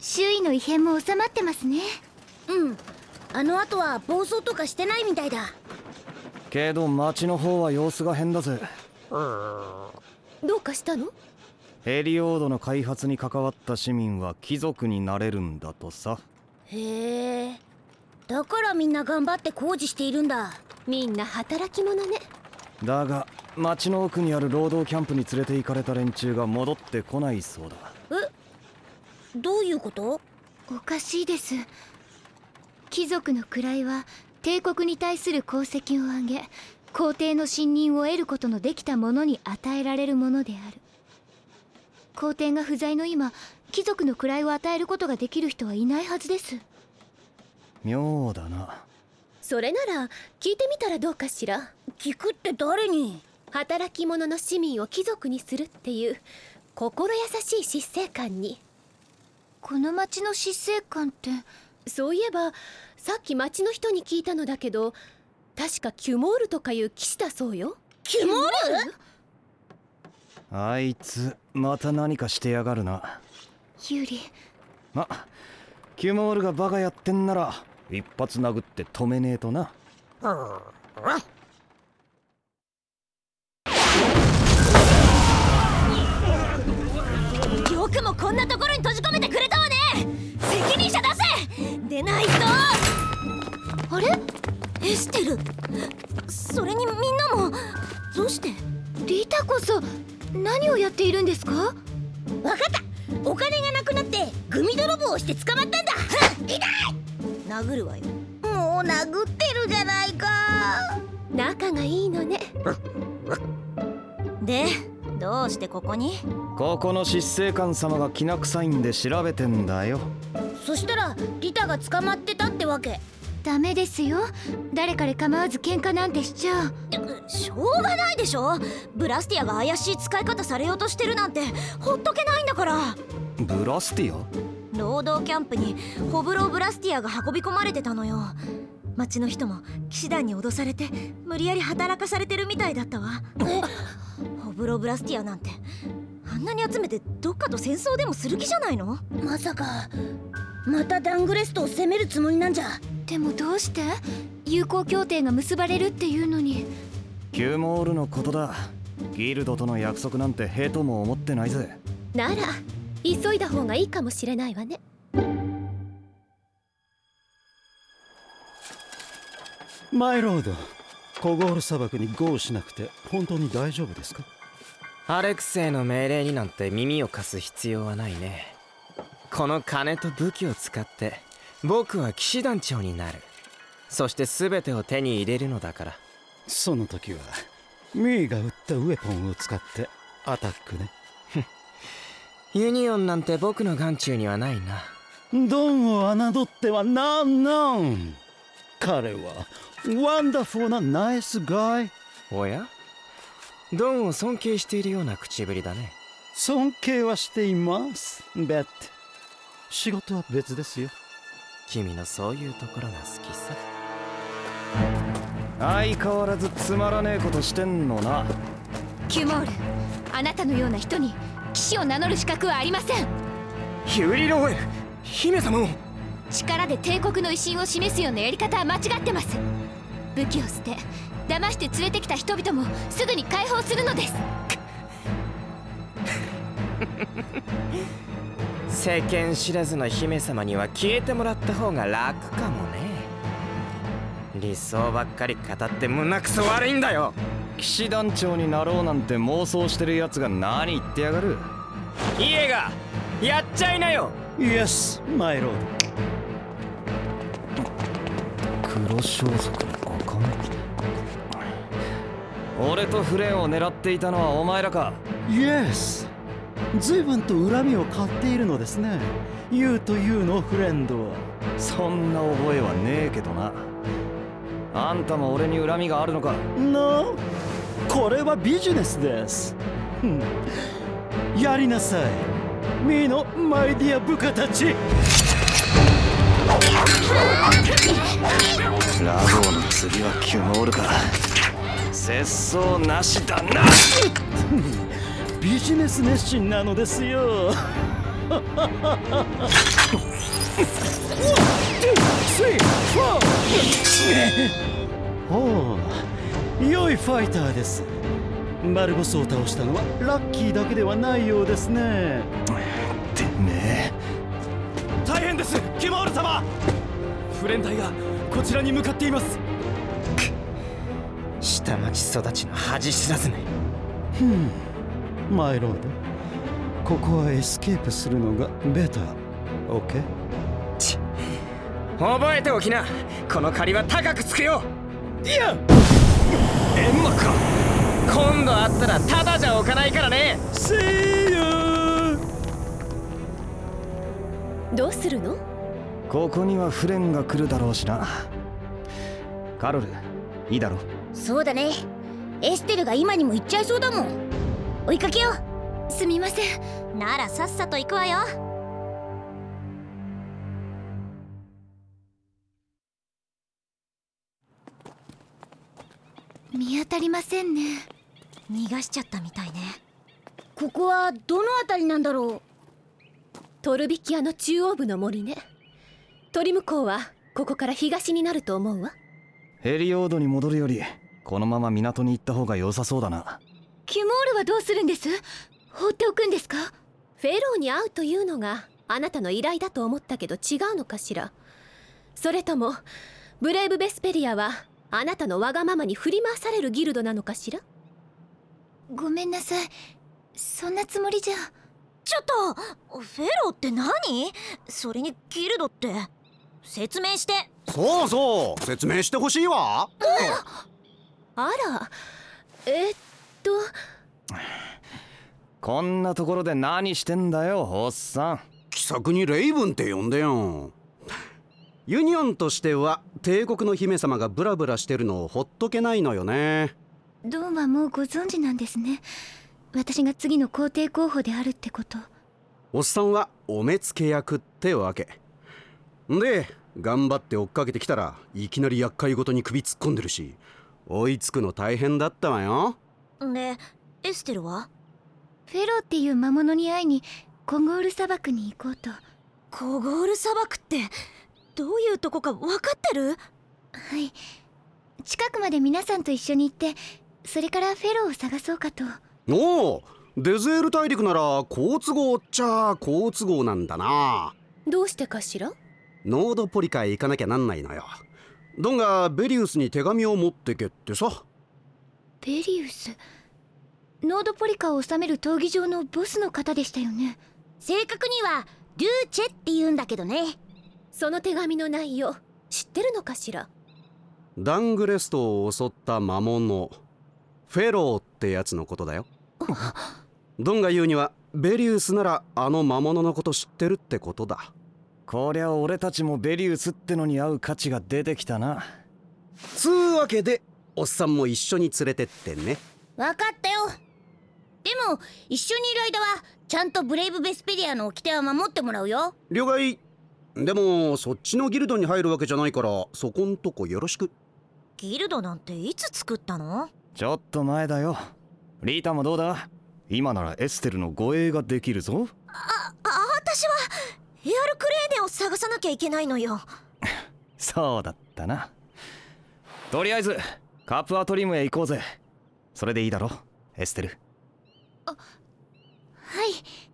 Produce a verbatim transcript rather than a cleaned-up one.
周囲の異変も収まってますね。 うん、あの後は暴走とかしてないみたいだ。 けど町の方は様子が変だぜ。 どうかしたの？ ヘリオードの開発に関わった市民は貴族になれるんだとさ。 へえ、だからみんな頑張って工事しているんだ。 みんな働き者ね。 だが町の奥にある労働キャンプに連れて行かれた連中が戻ってこないそうだ。 え、どういうこと？ おかしいです。貴族の位は帝国に対する功績を挙げ、皇帝の信任を得ることのできた者に与えられるものである。皇帝が不在の今、貴族の位を与えることができる人はいないはずです。 妙だな。 それなら聞いてみたらどうかしら。 聞くって誰に？ 働き者の市民を貴族にするっていう心優しい執政官に。 この町の執政官って？ そういえばさっき町の人に聞いたのだけど、確かキュモールとかいう騎士だそうよ。 キュモール？ あいつまた何かしてやがるな。 ユーリ。 ま、キュモールがバカやってんなら一発殴って止めねえとな。 よくもこんなところに閉じ込めてくれたわね。責任者出せ。でないと。あれ？エステル。それにみんなも。どうして？ リタこそ何をやっているんですか？ わかった。お金がなくなってグミ泥棒をして捕まったんだ。痛い。殴るわよ。もう殴ってるじゃないか。 仲がいいのね。 で、どうしてここに？ ここの執政官様がきな臭いんで調べてんだよ。 そしたらリタが捕まってたってわけ？ ダメですよ。誰彼構わず喧嘩なんてしちゃう。 しょうがないでしょ。ブラスティアが怪しい使い方されようとしてるなんてほっとけないんだから。 ブラスティア？ 労働キャンプにホブローブラスティアが運び込まれてたのよ。町の人も騎士団に脅されて無理やり働かされてるみたいだったわ。ホブローブラスティアなんてあんなに集めてどっかと戦争でもする気じゃないの？まさかまたダングレストを攻めるつもりなんじゃ。 でもどうして？友好協定が結ばれるっていうのに。 キュモールのことだ。ギルドとの約束なんてへとも思ってないぜ。 なら急いだ方がいいかもしれないわね。 マイロード、コゴール砂漠にゴーしなくて本当に大丈夫ですか？ アレクセイの命令になんて耳を貸す必要はないね。この金と武器を使って僕は騎士団長になる。そして全てを手に入れるのだから。 その時はミーが売ったウェポンを使ってアタックね。 ユニオンなんて僕の眼中にはないな。 ドンを侮ってはなんなん。彼はワンダフォーなナイスガイ。 おや？ドンを尊敬しているような口ぶりだね。 尊敬はしていますベット。仕事は別ですよ。 君のそういうところが好きさ。 相変わらずつまらねえことしてんのな。 キュモール、あなたのような人に騎士を名乗る資格はありません。 ユーリ・ローエル、姫様を。 力で帝国の威信を示すようなやり方は間違ってます。武器を捨て騙して連れてきた人々もすぐに解放するのです。 世間知らずの姫様には消えてもらった方が楽かもね。理想ばっかり語って胸くそ悪いんだよ。 騎士団長になろうなんて妄想してるやつが何言ってやがる。 家がやっちゃいなよ。 イエスマイロード。 黒装束の赤目。俺とフレンを狙っていたのはお前らか？ イエス。随分と恨みを買っているのですね、ユーとユーのフレンドは。 そんな覚えはねえけどな。あんたも俺に恨みがあるのか？ ノー、これはビジネスです。やりなさいミーのマイディア部下たち。 ラボーの次はキュモールか。節操なしだな。 ビジネス熱心なのですよ。 おお、良いファイターです。バルボスを倒したのはラッキーだけではないようですね。 てめえ、大変です、キモール様。フレン隊がこちらに向かっています。 下町育ちの恥知らずね。 ふん、マイロード、ここはエスケープするのがベター。オッケー。 ち覚えておきな、この借りは高くつくよ。 いや、 エンマか。今度会ったらタダじゃ置かないからね。 See you。 どうするの？ ここにはフレンが来るだろうしな。カロル、いいだろ。 そうだね。エステルが今にも行っちゃいそうだもん。追いかけよう。 すみません。 ならさっさと行くわよ。 見当たりませんね。 逃がしちゃったみたいね。ここはどのあたりなんだろう。 トルビキアの中央部の森ね。鳥向こうはここから東になると思うわ。 ヘリオードに戻るよりこのまま港に行った方が良さそうだな。 キュモールはどうするんです？放っておくんですか？ フェローに会うというのがあなたの依頼だと思ったけど違うのかしら。それともブレイブ・ベスペリアはあなたのわがままに振り回されるギルドなのかしら。 ごめんなさい、そんなつもりじゃ。 ちょっと、フェローって何？それにギルドって説明して。 そうそう、説明してほしいわ。 あら、えー、っとこんなところで何してんだよ、おっさん。 気さくにレイブンって呼んでよ。ユニオンとしては帝国の姫様がブラブラしてるのをほっとけないのよね。 ドンはもうご存知なんですね。私が次の皇帝候補であるってこと。 おっさんはお目付け役ってわけで、頑張って追っかけてきたらいきなり厄介ごとに首突っ込んでるし、追いつくの大変だったわよ。 で、エステルは？ フェローっていう魔物に会いにコゴール砂漠に行こうと。 コゴール砂漠ってどういうとこか分かってる？ はい、近くまで皆さんと一緒に行って、それからフェローを探そうかと。 おお、デゼール大陸なら好都合っちゃ好都合なんだな。 どうしてかしら。 ノードポリカへ行かなきゃなんないのよ。ドンがベリウスに手紙を持ってけってさ。 ベリウス、ノードポリカを治める闘技場のボスの方でしたよね。 正確にはデューチェって言うんだけどね。 その手紙の内容知ってるのかしら。 ダングレストを襲った魔物フェローってやつのことだよ。ドンが言うにはベリウスならあの魔物のこと知ってるってことだ。 こりゃ俺たちもベリウスってのに合う価値が出てきたな。 つうわけでおっさんも一緒に連れてってね。 分かったよ。でも一緒にいる間はちゃんとブレイブ・ベスペリアの掟は守ってもらうよ。 了解。でもそっちのギルドに入るわけじゃないからそこんとこよろしく。 ギルドなんていつ作ったの？ ちょっと前だよ。リータもどうだ？今ならエステルの護衛ができるぞ。 あ、あ、私はエアルクレーネを探さなきゃいけないのよ。 そうだったな。とりあえずカプアトリムへ行こうぜ。それでいいだろ、エステル。 はい。